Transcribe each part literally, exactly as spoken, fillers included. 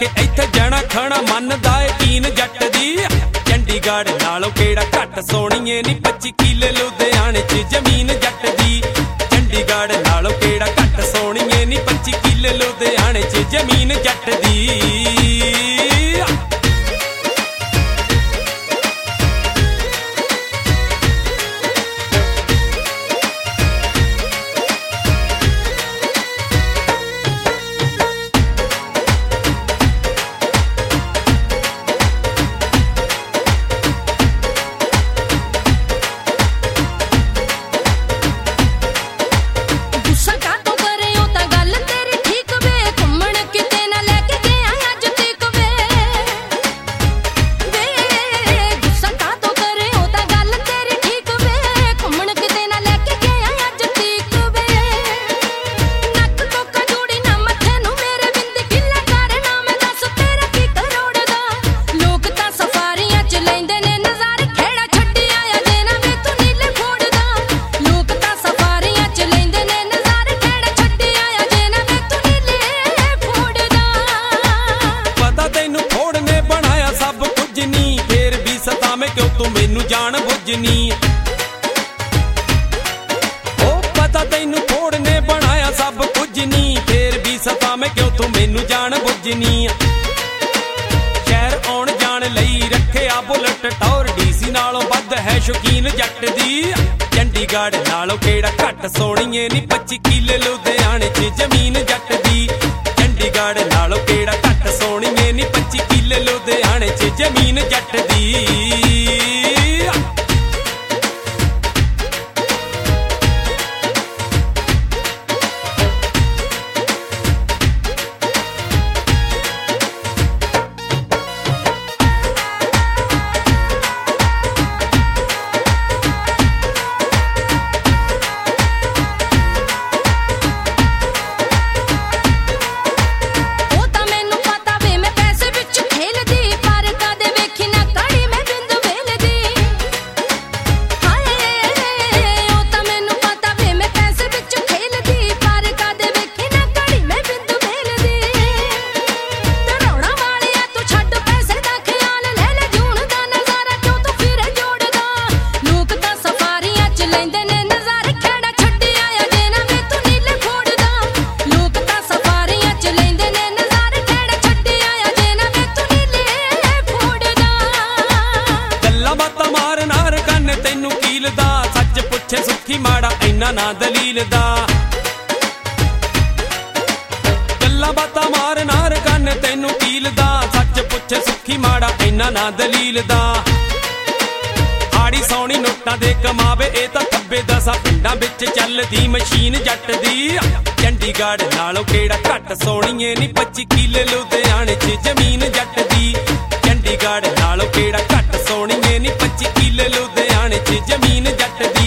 के इत्थे जाना खाना मनदा ए कीन जट दी। चंडीगढ़ नालों केड़ा घट सोहणीए नी पच्ची किले लुधियाने च जमीन जट दी। चंडीगढ़ नालों केड़ा घट सोहणीए नी पच्ची किले लुधियाने च जमीन जट दी। क्यों तू मैनू जान बुझनी ओ पता तैनू थोड़ ने बनाया सब कुछ नी फिर भी सता मैं क्यों तू मैनू जान बुझनी। शहर आउण जान लई रखिया बुलट टॉर डीसी नालों वध है शौकीन जट दी। चंडीगढ़ नालों केड़ा घट सोहणीए नी पच्ची किले लुधियाने च जमीन जट दी। चंडीगढ़ नालों केड़ा घट सोहणीए नी पच्ची किले लुधियाने च जमीन जट दी। सुखी माड़ा इन्ना ना दलील दा गल्लां बातां मार नार कन्न तैनू कील दा। सच पुछे सुखी माड़ा इन्ना ना दलील दा। आड़ी सौनी नोटां दे कमावे ए तां थब्बे दसा पिंडां विच चलदी मशीन जट दी। चंडीगढ़ नालों केड़ा घट सोहणीए नी पच्ची किले लुधियाने च जमीन जट दी। चंडीगढ़ नालों केड़ा घट सोहणीए नी पच्ची किले लुधियाने च जमीन जट दी।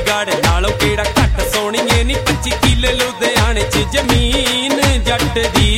नालों केड़ा घट सोहणीए नी पच्ची किले लुधियाने च जमीन जट दी।